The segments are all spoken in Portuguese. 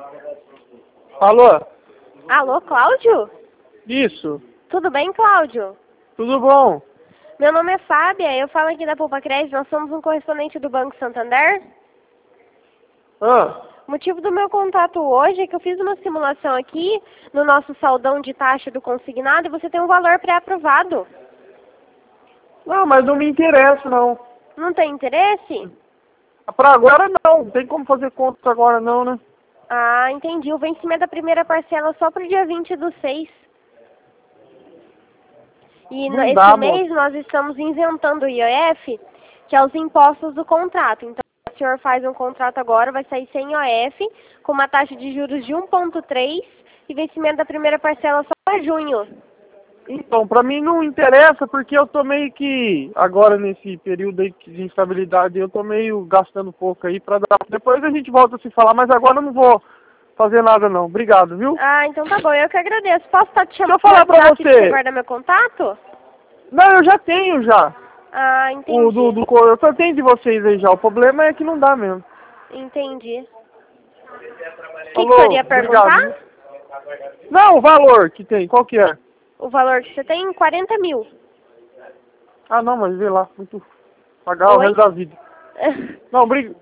Alô? Alô, Cláudio? Isso. Tudo bem, Cláudio? Tudo bom? Meu nome é Fábia, eu falo aqui da Poupa Crédito, nós somos um correspondente do Banco Santander. Ah, O motivo do meu contato hoje é que eu fiz uma simulação aqui no nosso saldão de taxa do consignado e você tem um valor pré-aprovado. não, mas não me interessa, não. Não tem interesse? Pra agora, não. Não tem como fazer conta agora, não, né? Ah, entendi. O vencimento da primeira parcela é só para o dia 20/6. E Não esse dá, mês moço. nós estamos isentando o IOF, que é os impostos do contrato. Então, se o senhor faz um contrato agora, vai sair sem IOF, com uma taxa de juros de 1,3 e vencimento da primeira parcela só para junho. Então, pra mim não interessa, porque eu tô meio que, agora nesse período aí de instabilidade, eu tô meio gastando pouco aí pra dar. Depois a gente volta a se falar, mas agora eu não vou fazer nada, não. Obrigado, viu? Ah, então tá bom, eu que agradeço. Posso estar te Deixa eu chamando no falar pra WhatsApp pra você você. guardar meu contato? Não, eu já tenho já. Ah, O entendi. eu só tenho de vocês aí já. O problema é que não dá mesmo. Entendi. O que o senhor Falou, ia obrigado, perguntar? viu? Não, o valor que tem, qual que é? O valor que você tem? 40 mil. Ah, não, mas vê lá, muito pagar o Oi? resto da vida. Não,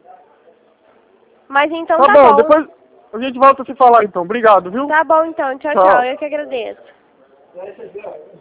Mas então tá tá bom, bom. depois a gente volta a se falar então. Obrigado, viu? Tá bom então. Tchau, tchau. Tchau. Eu que agradeço.